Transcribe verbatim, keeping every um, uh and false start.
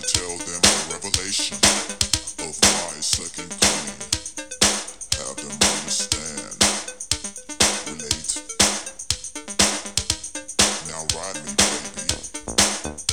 tell them the revelation of my second coming. Have them understand, relate. Now ride me, baby.